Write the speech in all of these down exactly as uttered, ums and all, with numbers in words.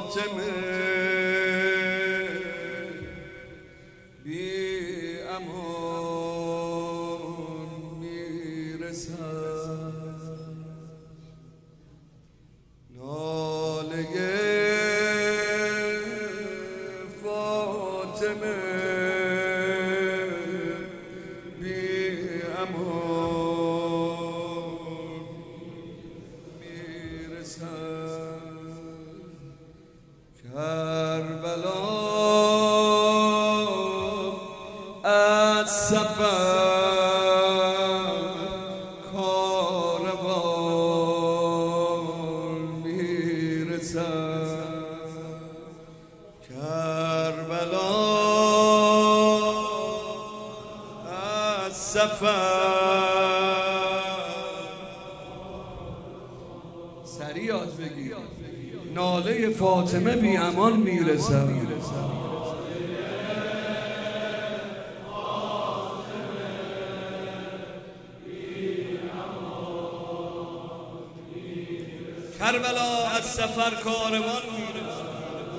فاطمه بی امان میرسد، ناله فاطمه بی امان میرسد. کربلا از سفر کاروان میرسد، کربلا از سفر سریع یاد بگیر، ناله فاطمه بی امان میرسد. کربلا از سفر کاروان میرسد،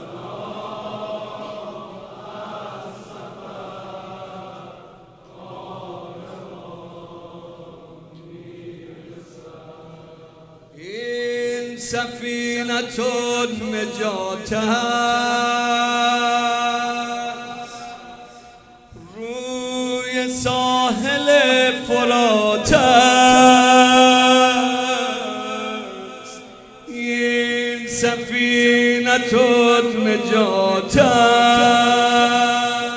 این سفینه نجات است، روی ساحل فرات است، این سفینه نجات است،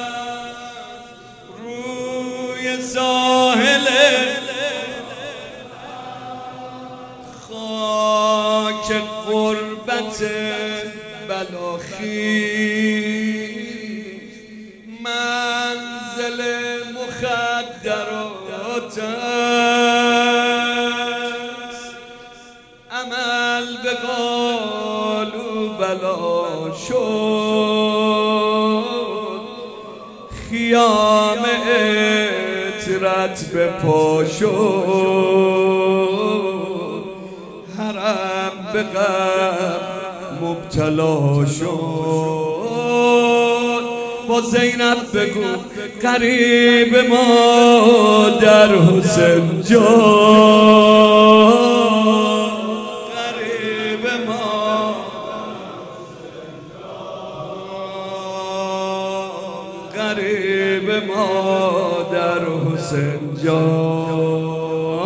روی ساحل خاک غربت بلاخیز، منزل مخدرات است، عمل به قالو بلا شد، خیام عطرت به پا شد، حرم به غم مبتلا شد. با زینب بگو غریب ما در حسین جان، غریب ما، غریب ما در حسین جان.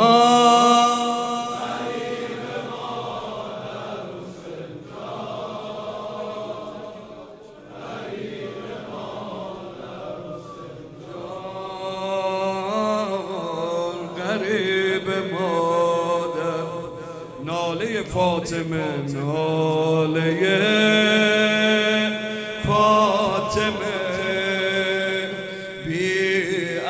ناله فاطمه، ناله فاطمه بی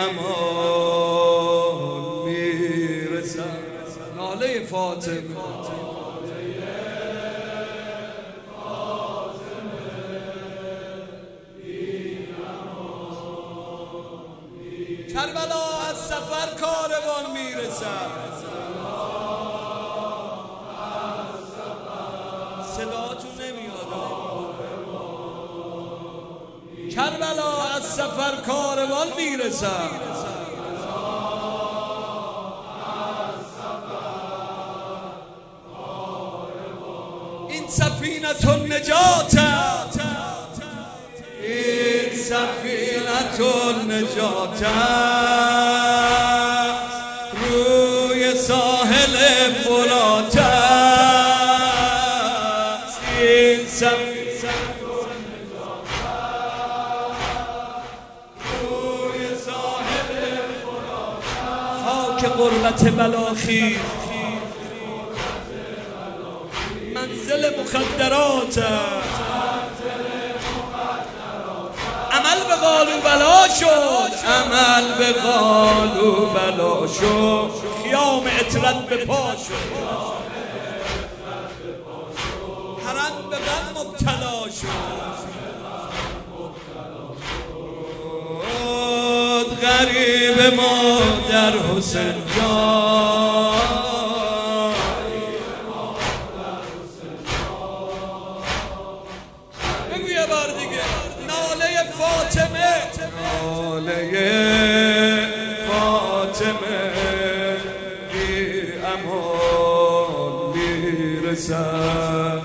امان میرسد، ناله فاطمه. کربلا از سفر کاروان میرسد، صداتون نمیاد. کربلا از سفر کاروان میرسد، این سفینه النجات، این سفینه النجات روی ساحل فرات است، این سفینه روی ساحل فرات، خاک غربت بلاخیز، منزل مخدرات، عمل به قالو بلا شد، عمل به قالو بلا شد، خیام عطرت به پا شد، حرم به غم مبتلا شد، غریب ما در حسین جان، امان میرسد.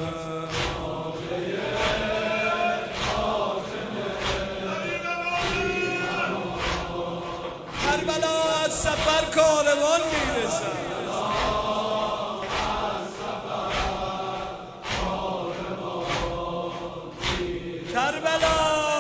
کربلا از سفر کاروان میرسد. کربلا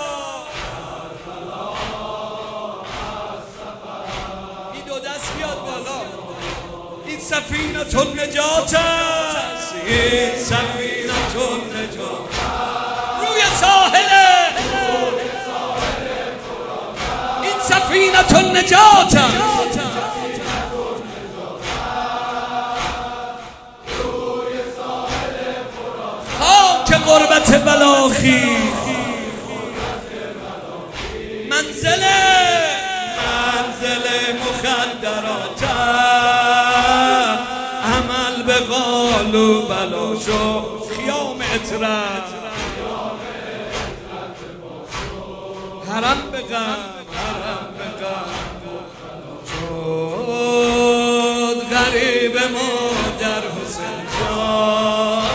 این دو دست بیاد بالا. این سفینه النجات است، این سفینه النجات روی ساحل، این سفینه النجات است. خاک غربت بلاخی منزل منزل مخدرات، عمل به قال و بلا شو خیام عطرت، حرم به غم حرم به غم شد غریب ما در حسین جان.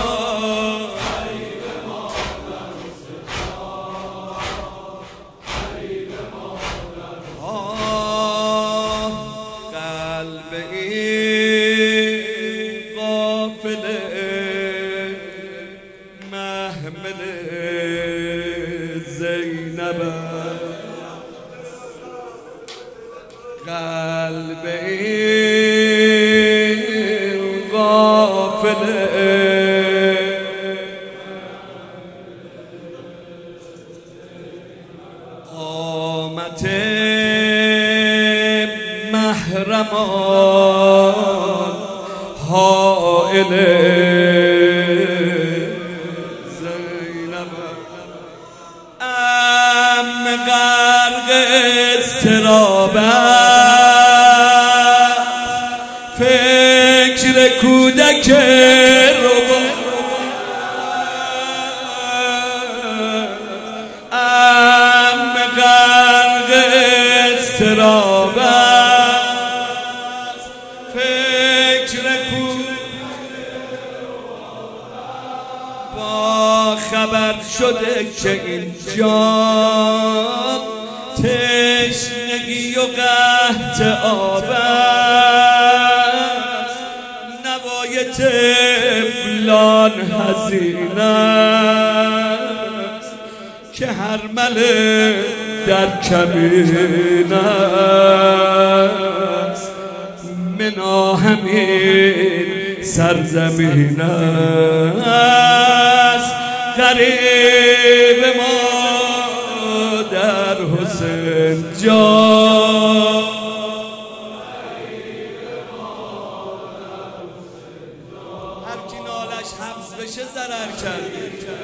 قلب این غافله قامت محرمان حائل زینب، ام غرق اضطراب فکر کودک رو ام غرق اضطراب فکر کودک با خبر شده که اینجا تشنگی و قحط آب است، نوای طفلان حزین است که هر مله در کمین است، منا همین سرزمین است. غریب ما در حسین جان، هر کی نالش حبس بشه ضرر کرده.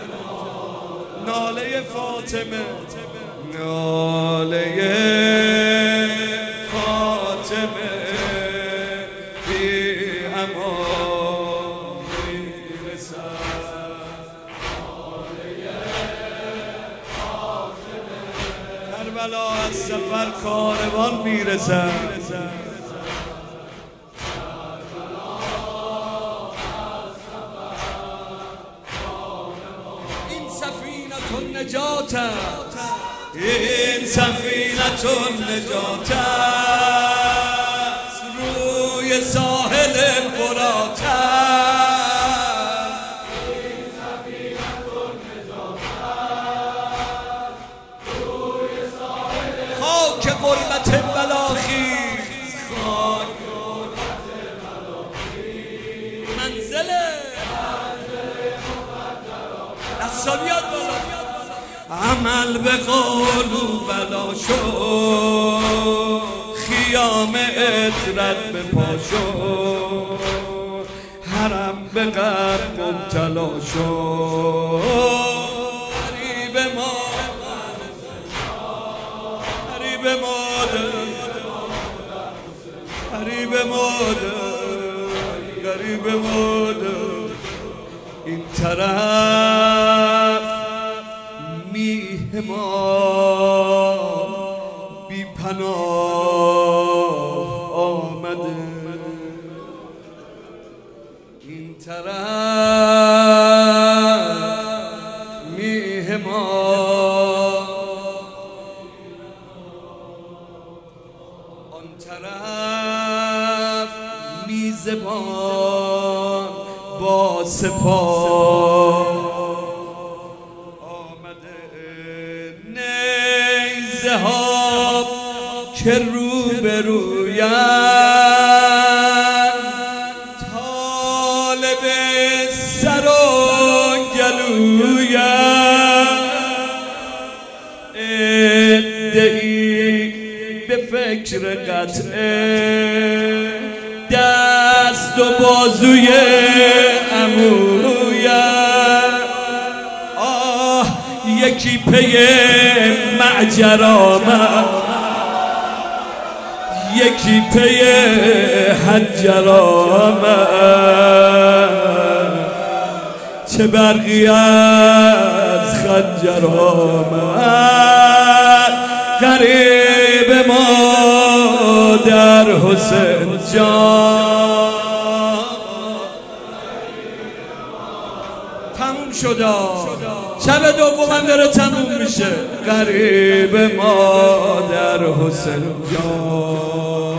ناله فاطمه ناله فاطمه بی امان میرسد. کربلا از سفر کاروان میرسد. این سفینه النجات است، این سفینه النجات است روی ساحل فرات است. این سفینه النجات است روی ساحل خاک غربت بلاخی، خاک غربت بلاخی منزل دستا بیاد بالا. عمل به قول و بلا شد، خیام عطرت به پا شد، حرم به غم مبتلا شد. غریب ما غریب مادر غریب مادر غریب مادر این طرف میهمان بی پناه آمده. این طرف میهمان آن طرف میزبان با سپاه آمده نیزه ها که رو به رویم طالب سر و گلویم ادعی به فکر قطعه دست و بازوی عمویم آه یکی پی معجر آمد یکی پی حجر آمد چه برقی از خنجر آمد غریب ما در حسین جان تموم شد شب دومم داره تموم میشه غریب ما در حسین جان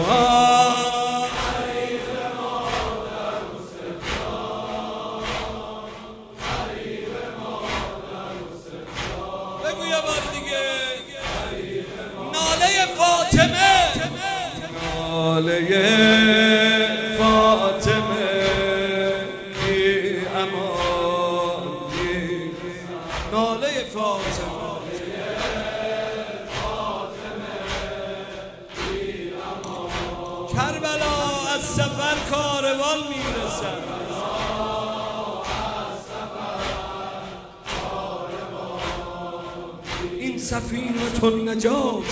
بگو یه بار دیگه ناله فاطمه ناله فاطمه بی امان ناله فاطمه کربلا از سفر کاروان میرسد این سفینه النجات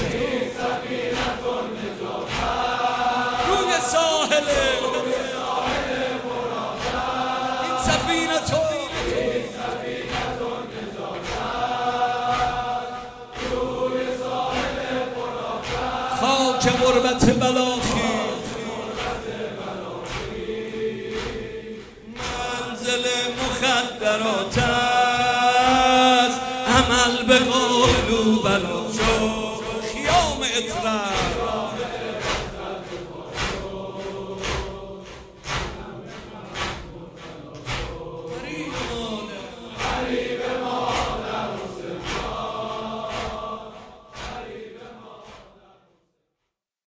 روی ساحل این سفینه خاک غربت بلاخی منزل مخدرات است عمل به قول و بلا شو خیام اطرح